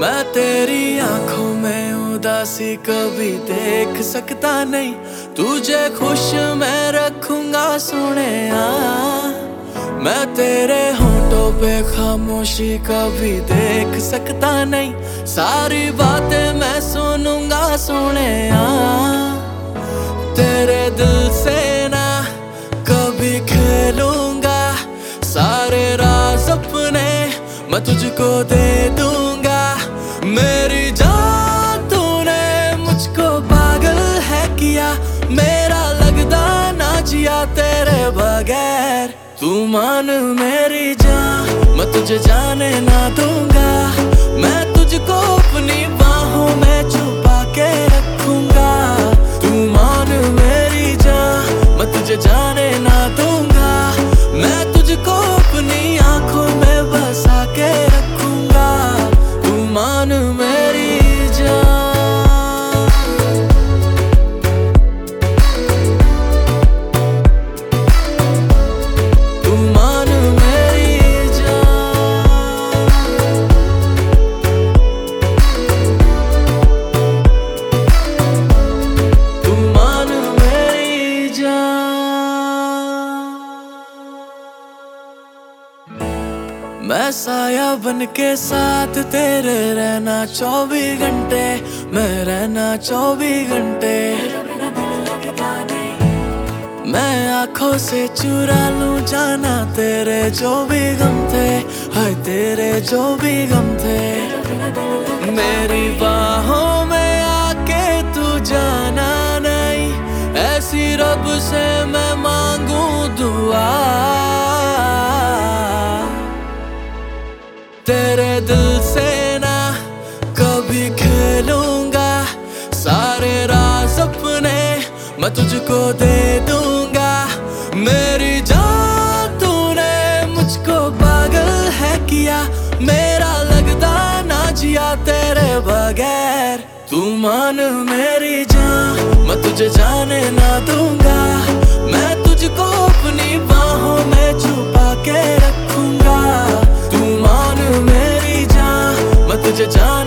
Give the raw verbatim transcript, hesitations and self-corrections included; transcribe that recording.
मैं तेरी आंखों में उदासी कभी देख सकता नहीं, तुझे खुश मैं रखूंगा सोनिया। मैं तेरे होठों पे खामोशी कभी देख सकता नहीं, सारी बातें मैं सुनूंगा सोनिया। तेरे दिल से ना कभी खेलूंगा, सारे राज अपने मैं तुझको दे दूंगा। मेरी जान तूने मुझको पागल है किया, मेरा लगदा ना जिया तेरे बगैर। तू मान मेरी जान, मैं तुझे जाने ना दूंगा। मैं तुझको अपनी बाहों में छुपा के रखूंगा। तू मान मेरी जान, मैं तुझे जाने ना दूंगा। मैं तुझको अपनी आंखों में बसा के रखूंगा। तू मान मेरी जान। तू मान मेरी जान। तू मान मेरी जान। मैं साया बन के साथ तेरे रहना चौबीस घंटे, मैं रहना चौबीस घंटे। मैं आंखों से चुरा लूं जाना तेरे जो भी गम थे, हाय तेरे जो भी गम थे। मेरी बाहों में आके तू जाना नहीं, ऐसी रब से मैं मांगू दुआ। तेरे दिल से ना कभी खेलूंगा, सारे राज अपने मैं तुझको दे दूंगा। मेरी जान तूने मुझको पागल है किया, मेरा लगदा ना जिया तेरे बगैर। तू मान मेरी जान, मैं तुझे जाने ना दूंगा। मैं तुझको अपनी बाहों में छुपा के रखूंगा। तू मान मेरी जान, मैं तुझे जान